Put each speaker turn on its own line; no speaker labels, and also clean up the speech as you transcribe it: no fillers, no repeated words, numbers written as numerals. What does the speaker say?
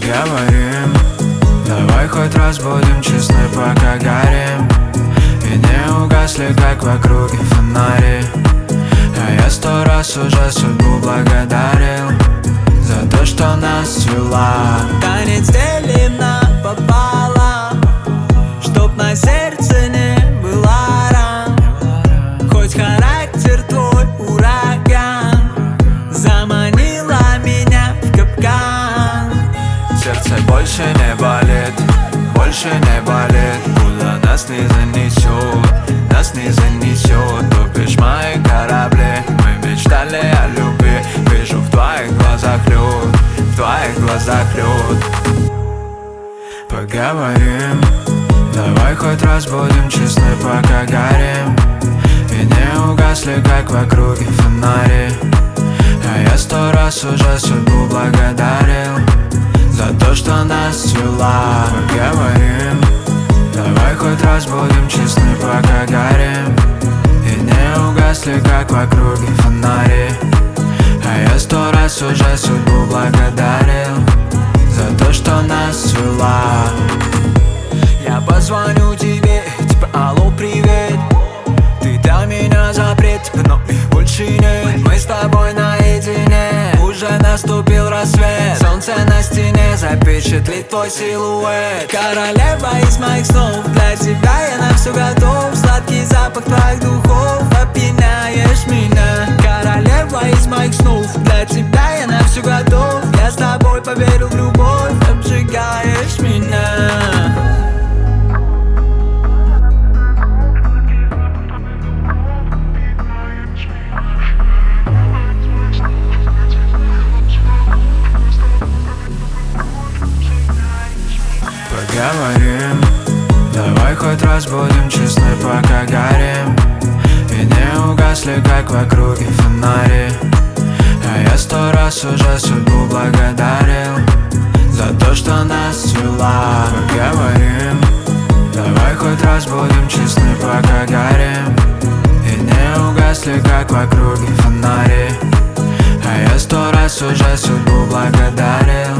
Поговорим, давай хоть раз будем честны, пока горим, и не угасли, как в округе фонари. А я 100 раз уже судьбу благодарил за то, что нас свела.
Танец делим напополам, чтоб на сердце не было ран. Хоть характер твой ураган, заманила меня в капкан.
Сердце больше не болит, больше не болит. Куда нас не занесет, нас не занесет. Топишь мои корабли, мы мечтали о любви. Вижу в твоих глазах лед, в твоих глазах лед. Поговорим, давай хоть раз будем честны, пока горим, и не угасли, как в округе фонари. А я 100 раз уже судьбу благодарил за то, что нас свела. Поговорим, давай хоть раз будем честны, пока горим, и не угасли, как в округе фонари. А я 100 раз уже судьбу благодарил за то, что нас свела.
Я позвоню тебе, типа алло, привет. Ты дал меня запрет, но их больше нет. Мы с тобой наедине, уже наступил рассвет. Солнце на стене запечатлит твой силуэт. Королева из моих снов, для тебя я на все готов. Сладкий запах твоих духов, опьяняешь меня. Королева из моих снов, для тебя я на все готов. Я с тобой поверил в любовь, обжигаешь меня.
Поговорим, давай хоть раз будем честны, пока горим, и не угасли, как в округе фонари. А я 100 раз уже судьбу благодарил за то, что нас свела. Поговорим, давай хоть раз будем честны, пока горим, и не угасли, как в округе фонари. А я 100 раз уже судьбу благодарил